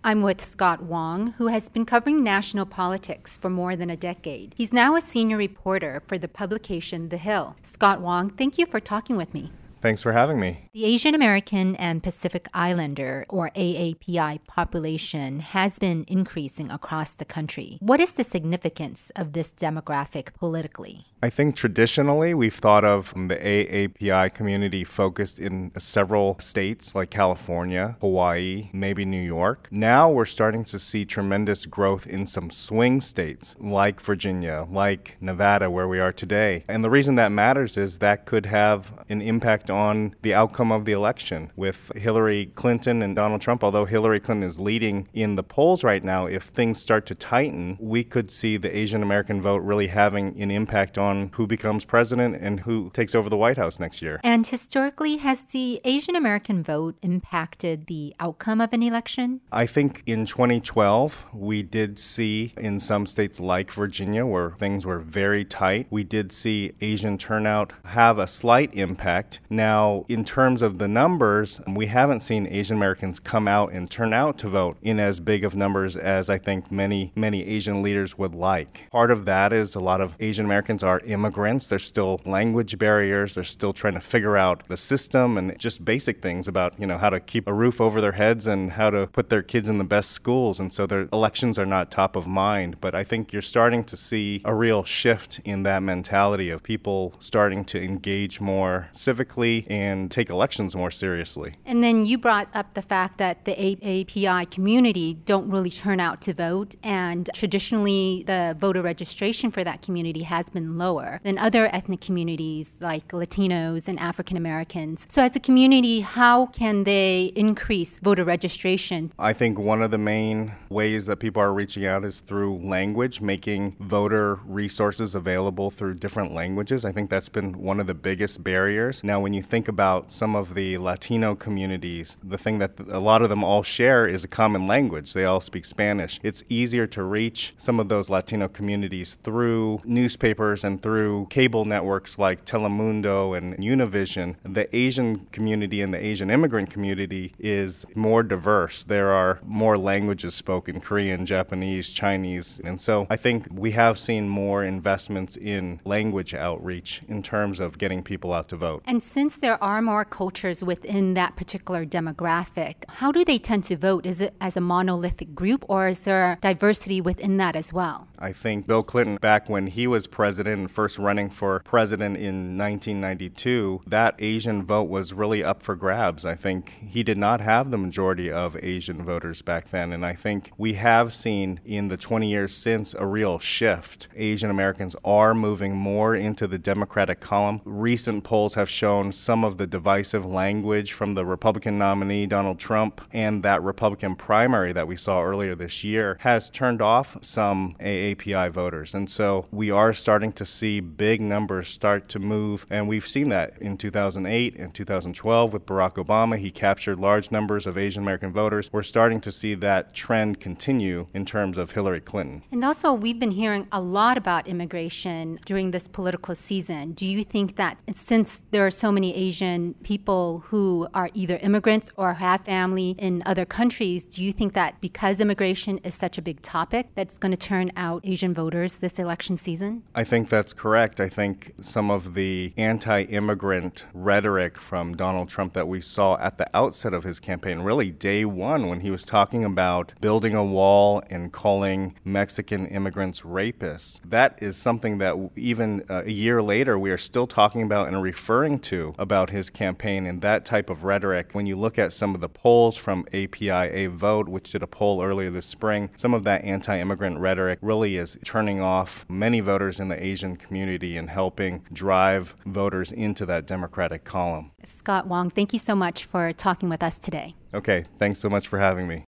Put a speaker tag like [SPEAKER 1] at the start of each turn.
[SPEAKER 1] I'm with Scott Wong, who has been covering national politics for more than a decade. He's now a senior reporter for the publication The Hill. Scott Wong, thank you for talking with me.
[SPEAKER 2] Thanks for having me.
[SPEAKER 1] The Asian American and Pacific Islander, or AAPI, population has been increasing across the country. What is the significance of this demographic politically?
[SPEAKER 2] I think traditionally we've thought of the AAPI community focused in several states like California, Hawaii, maybe New York. Now we're starting to see tremendous growth in some swing states like Virginia, like Nevada, where we are today. And the reason that matters is that could have an impact on the outcome of the election with Hillary Clinton and Donald Trump. Although Hillary Clinton is leading in the polls right now, if things start to tighten, we could see the Asian American vote really having an impact on who becomes president and who takes over the White House next year.
[SPEAKER 1] And historically, has the Asian American vote impacted the outcome of an election?
[SPEAKER 2] I think in 2012, we did see in some states like Virginia where things were very tight, we did see Asian turnout have a slight impact. Now, in terms of the numbers, we haven't seen Asian Americans come out and turn out to vote in as big of numbers as I think many Asian leaders would like. Part of that is a lot of Asian Americans are immigrants. There's still language barriers. They're still trying to figure out the system and just basic things about, how to keep a roof over their heads and how to put their kids in the best schools. And so their elections are not top of mind. But I think you're starting to see a real shift in that mentality of people starting to engage more civically and take elections more seriously.
[SPEAKER 1] And then you brought up the fact that the AAPI community don't really turn out to vote. And traditionally, the voter registration for that community has been lower than other ethnic communities like Latinos and African Americans. So as a community, how can they increase voter registration?
[SPEAKER 2] I think one of the main ways that people are reaching out is through language, making voter resources available through different languages. I think that's been one of the biggest barriers. Now, when you think about some of the Latino communities, the thing that a lot of them all share is a common language. They all speak Spanish. It's easier to reach some of those Latino communities through newspapers and through cable networks like Telemundo and Univision. The Asian community and the Asian immigrant community is more diverse. There are more languages spoken, Korean, Japanese, Chinese. And so I think we have seen more investments in language outreach in terms of getting people out to vote.
[SPEAKER 1] And since there are more cultures within that particular demographic, how do they tend to vote? Is it as a monolithic group, or is there diversity within that as well?
[SPEAKER 2] I think Bill Clinton, back when he was president and first running for president in 1992, that Asian vote was really up for grabs. I think he did not have the majority of Asian voters back then. And I think we have seen in the 20 years since a real shift. Asian Americans are moving more into the Democratic column. Recent polls have shown some of the divisive language from the Republican nominee, Donald Trump, and that Republican primary that we saw earlier this year has turned off some AAPI voters. And so we are starting to see big numbers start to move. And we've seen that in 2008 and 2012 with Barack Obama. He captured large numbers of Asian American voters. We're starting to see that trend continue in terms of Hillary Clinton.
[SPEAKER 1] And also, we've been hearing a lot about immigration during this political season. Do you think that since there are so many Asian people who are either immigrants or have family in other countries, do you think that because immigration is such a big topic, that's going to turn out Asian voters this election season?
[SPEAKER 2] I think that's correct. I think some of the anti-immigrant rhetoric from Donald Trump that we saw at the outset of his campaign, really day one, when he was talking about building a wall and calling Mexican immigrants rapists, that is something that even a year later we are still talking about and referring to about his campaign and that type of rhetoric. When you look at some of the polls from API-A Vote, which did a poll earlier this spring, some of that anti-immigrant rhetoric really is turning off many voters in the Asian community and helping drive voters into that Democratic column.
[SPEAKER 1] Scott Wong, thank you so much for talking with us today.
[SPEAKER 2] Okay, thanks so much for having me.